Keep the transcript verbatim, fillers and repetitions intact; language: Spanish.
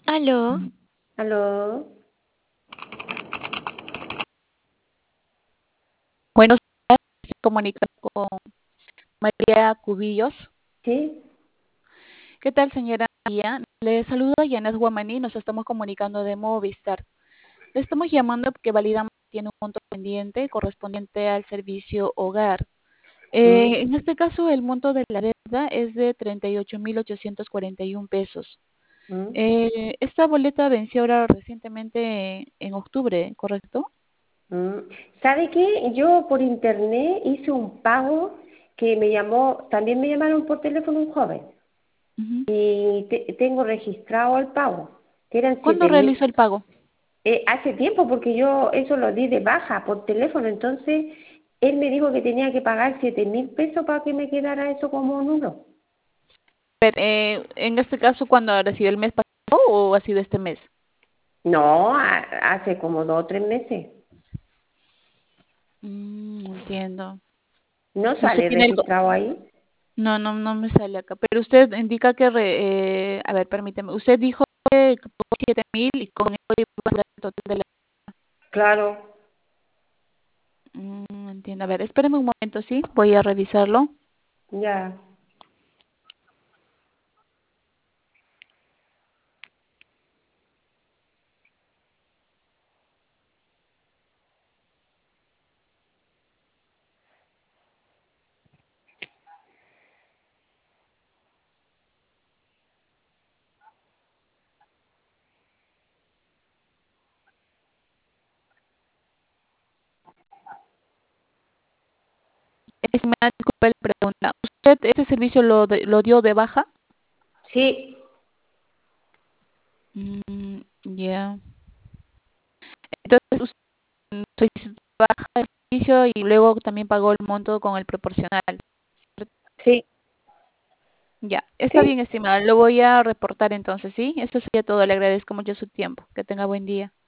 Aló, Aló, buenos días, se comunica con María Cubillos. ¿sí? ¿Qué tal, señora María? Le saluda Yanes Guamaní, nos estamos comunicando de Movistar. Le estamos llamando porque validamos que tiene un monto pendiente correspondiente al servicio hogar. ¿Mm? Eh, en este caso, el monto de la deuda es de treinta y ocho mil ochocientos cuarenta y uno pesos. ¿Mm? Eh, esta boleta venció ahora recientemente en octubre, ¿correcto? ¿Mm? ¿Sabe qué? Yo por internet hice un pago que me llamó, también me llamaron por teléfono un joven Ujú. y te- tengo registrado el pago, que eran ¿Cuándo siete mil. realizó el pago? Eh, hace tiempo porque yo eso lo di de baja por teléfono, entonces él me dijo que tenía que pagar siete mil pesos para que me quedara eso como nulo. Pero, eh, en este caso, ¿cuándo recibió el mes pasado o ha sido este mes? No, ha- hace como dos o tres meses. Mm, entiendo. ¿No ¿Usted sale tiene algo? registrado ahí? No, no, no me sale acá. Pero usted indica que, re- eh, a ver, permíteme. Usted dijo que pagó siete mil y con eso iba a ser el total de la... Claro, Mm, entiendo. A ver, espéreme un momento, ¿sí? Voy a revisarlo. ya. Eh, Si me da disculpa la pregunta. ¿Usted ese servicio lo, de- lo dio de baja? Sí, Mm, ya. Entonces, usted solicitó baja de servicio y luego también pagó el monto con el proporcional. sí, Ya, está sí. bien, estimada. Lo voy a reportar entonces, ¿sí? Eso sería todo. Le agradezco mucho su tiempo. Que tenga buen día.